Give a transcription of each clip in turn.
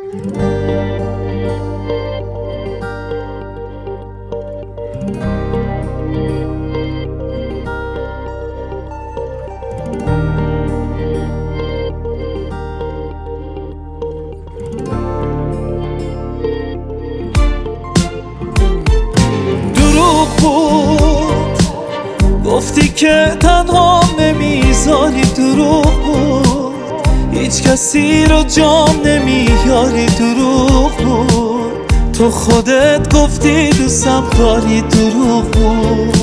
دروغ بود گفتی که تنها نمیذاری، دروغ بود هیچ کسی رو جام نمیاری، دروغ بود تو خودت گفتی دوستم داری، دروغ بود.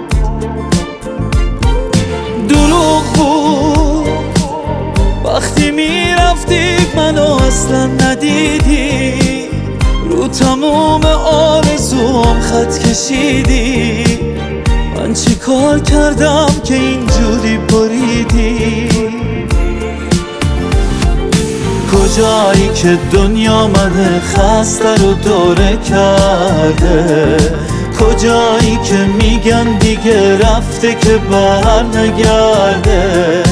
دروغ بود وقتی میرفتی منو اصلا ندیدی، رو تموم آرزوم خط کشیدی. من چی کار کردم که اینجوری بریدی؟ کجایی که دنیا من خسته رو دوره کرده، کجایی که میگن دیگه رفته که بر نگرده،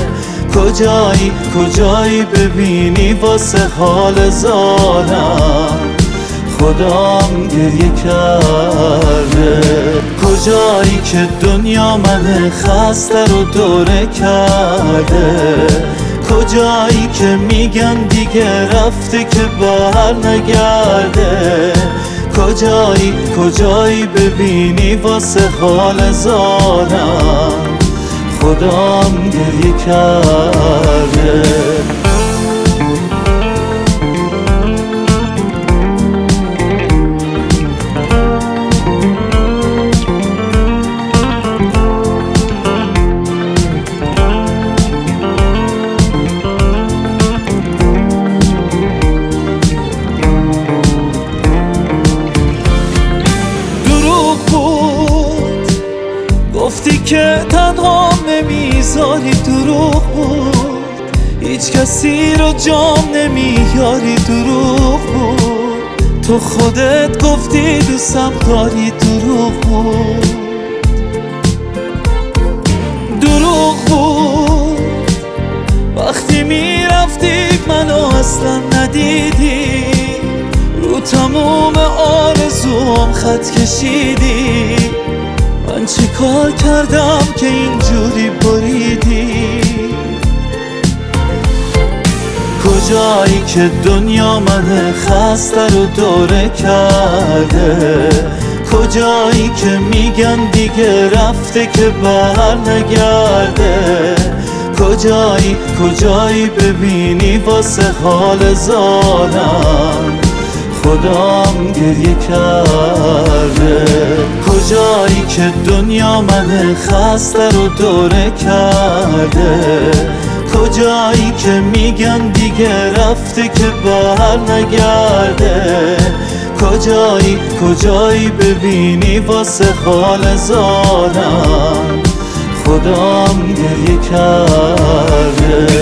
کجایی ببینی واسه حال زارم خدام گریه کرده. کجایی که دنیا من خسته رو دوره کرده، کجایی که میگن دیگه رفته که بر نگرده، کجایی ببینی واسه حال زارم خدام گریه کرده. گفتی که تنها نمیذاری، دروغ بود هیچ کسی رو جام نمیاری، دروغ بود تو خودت گفتی دوستم داری، دروغ بود. دروغ بود وقتی میرفتی منو اصلا ندیدی، رو تموم آرزوم خط کشیدی. من چی کار کردم که اینجوری بریدی؟ کجایی که دنیا من خسته رو دوره کرده، کجایی که میگن دیگه رفته که بر نگرده، کجایی ببینی واسه حال زارم خدام گریه کرده. کجایی که دنیا من خسته رو دوره کرده، کجایی که میگن دیگه رفته که بر نگرده، کجایی ببینی واسه حال زارم خدام گریه کرده.